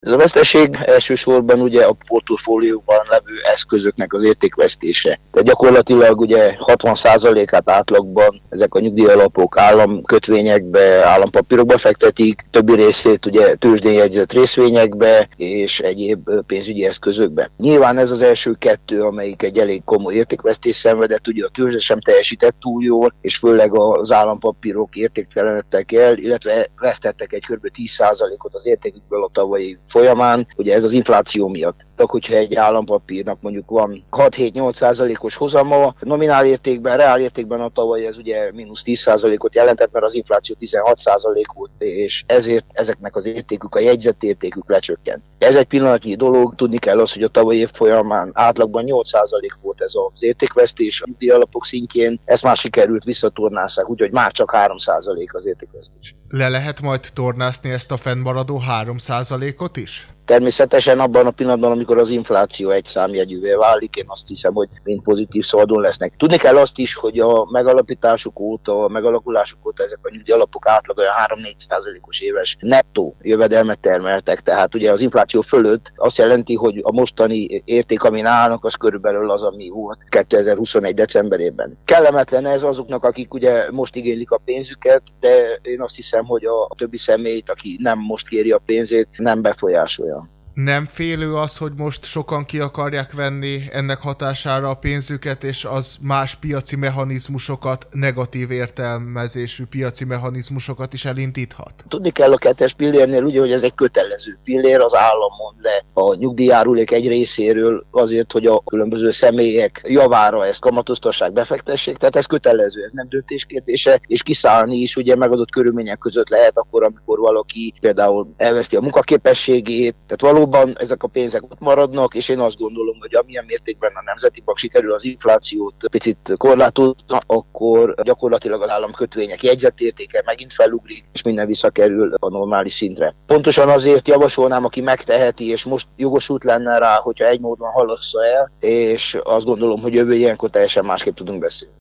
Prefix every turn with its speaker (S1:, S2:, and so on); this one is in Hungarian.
S1: Ez a veszteség elsősorban ugye a portfólióban levő eszközöknek az értékvesztése. Tehát gyakorlatilag ugye 60%-át átlagban ezek a nyugdíjalapok államkötvényekbe, állampapírokba fektetik, többi részét ugye tőzsdén jegyzett részvényekbe és egyéb pénzügyi eszközökbe. Nyilván ez az első kettő, amelyik egy elég komoly értékvesztés szenvedett, ugye a tőzsde sem teljesített túl jól, és főleg az állampapírok értéktelenedtek el, illetve vesztettek egy kb. 10%-ot az értékükből a tavalyi folyamán, ugye ez az infláció miatt. Tehát, hogyha egy állampapírnak mondjuk van 6-7-8%-os hozama, nominál értékben, reál értékben a tavaly ez ugye mínusz 10%-ot jelentett, mert az infláció 16% volt, és ezért ezeknek az értékük, a jegyzett értékük lecsökkent. Ez egy pillanatnyi dolog, tudni kell az, hogy a tavalyi év folyamán átlagban 8% volt ez az értékvesztés a nyugdíjalapok szintjén, ezt már sikerült visszatornázzák, úgyhogy már csak 3% az értékvesztés.
S2: Le lehet majd tornászni ezt a fennmaradó 3%-ot is?
S1: Természetesen abban a pillanatban, amikor az infláció egy számjegyűvé válik, én azt hiszem, hogy mind pozitív szaldón lesznek. Tudni kell azt is, hogy a megalapításuk óta, a megalakulásuk óta ezek a nyugdíjalapok átlag olyan 3-4%-os éves nettó jövedelmet termeltek. Tehát ugye az infláció fölött azt jelenti, hogy a mostani érték, amin állnak, az körülbelül az, ami volt 2021. decemberében. Kellemetlen ez azoknak, akik ugye most igénylik a pénzüket, de én azt hiszem, hogy a többi személyt, aki nem most kéri a pénzét, nem befolyásolja.
S2: Nem félő az, hogy most sokan ki akarják venni ennek hatására a pénzüket, és az más piaci mechanizmusokat, negatív értelmezésű piaci mechanizmusokat is elindíthat?
S1: Tudni kell a kettes pillérnél, ugye, hogy ez egy kötelező pillér, az állam mond le a nyugdíjjárulék egy részéről azért, hogy a különböző személyek javára ezt kamatoztassák, befektessék, tehát ez kötelező, ez nem döntés kérdése, és kiszállni is ugye megadott körülmények között lehet akkor, amikor valaki például elveszti a munkaképességét, tehát valóban ezek a pénzek ott maradnak, és én azt gondolom, hogy amilyen mértékben a Nemzeti Bank sikerül az inflációt picit korlátozni, akkor gyakorlatilag az államkötvények jegyzetértéke megint felugrik, és minden visszakerül a normális szintre. Pontosan azért javasolnám, aki megteheti, és most jogosult lenne rá, hogyha egy módon halassza el, és azt gondolom, hogy jövő ilyenkor teljesen másképp tudunk beszélni.